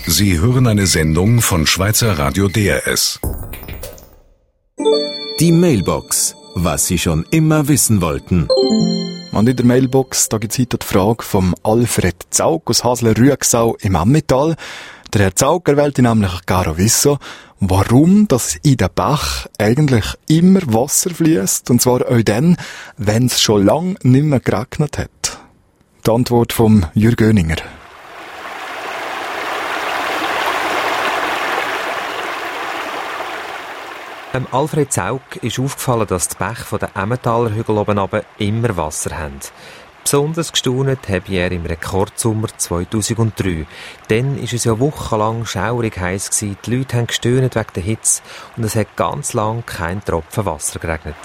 Sie hören eine Sendung von Schweizer Radio DRS. Die Mailbox. Was Sie schon immer wissen wollten. Und in der Mailbox, da gibt es heute die Frage vom Alfred Zaug aus Hasle-Rüegsau im Emmental. Der Herr Zaug, er wollte nämlich gerne wissen, warum das in den Bach eigentlich immer Wasser fließt, und zwar auch dann, wenn es schon lange nicht mehr geregnet hat. Die Antwort vom Jürg Göninger. Alfred Zaug ist aufgefallen, dass die Bäche von den Emmentaler Hügel oben runter immer Wasser haben. Besonders gestaunet habe er im Rekordsommer 2003. Dann war es ja wochenlang schaurig heiß gewesen, die Leute haben gestöhnt wegen der Hitze und es hat ganz lang kein Tropfen Wasser geregnet.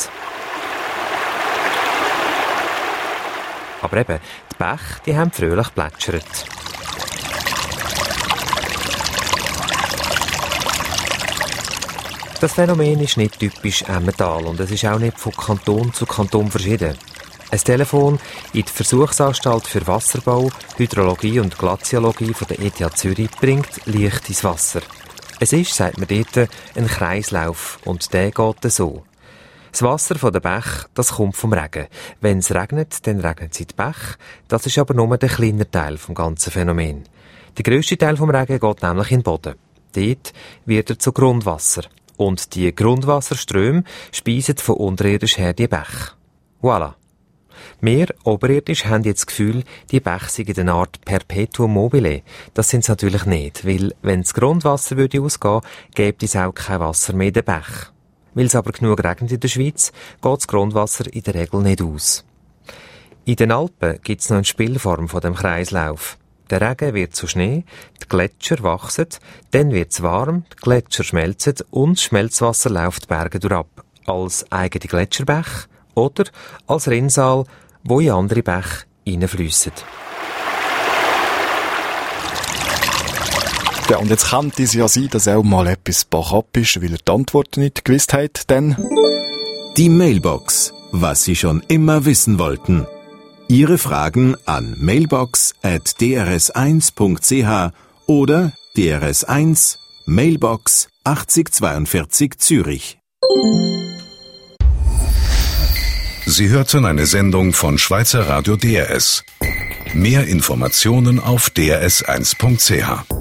Aber eben, die Bäche, die haben fröhlich plätschert. Das Phänomen ist nicht typisch Emmental und es ist auch nicht von Kanton zu Kanton verschieden. Ein Telefon in die Versuchsanstalt für Wasserbau, Hydrologie und Glaziologie von der ETH Zürich bringt Licht ins Wasser. Es ist, sagt man dort, ein Kreislauf und der geht so. Das Wasser von den Bächen, das kommt vom Regen. Wenn es regnet, dann regnet es in die Bäche. Das ist aber nur der kleine Teil vom ganzen Phänomen. Der grösste Teil vom Regen geht nämlich in den Boden. Dort wird er zu Grundwasser. Und die Grundwasserströme speisen von unterirdisch her die Bäche. Voilà. Wir, oberirdisch, haben jetzt das Gefühl, die Bäche seien eine Art Perpetuum mobile. Das sind sie natürlich nicht, weil, wenn das Grundwasser würde ausgehen, gäbe es auch kein Wasser mehr in den Bächen. Weil es aber genug regnet in der Schweiz, geht das Grundwasser in der Regel nicht aus. In den Alpen gibt es noch eine Spielform von dem Kreislauf. Der Regen wird zu Schnee, die Gletscher wachsen, dann wird es warm, die Gletscher schmelzen und das Schmelzwasser läuft die Berge durchab. Als eigene Gletscherbäche oder als Rinnsal, wo in andere Bäche hineinfliessen. Ja, und jetzt könnte es ja sein, dass auch mal etwas bachab ist, weil er die Antwort nicht gewusst hat, denn... Die Mailbox. Was Sie schon immer wissen wollten. Ihre Fragen an mailbox@drs1.ch oder DRS1 Mailbox 8042 Zürich. Sie hörten eine Sendung von Schweizer Radio DRS. Mehr Informationen auf drs1.ch.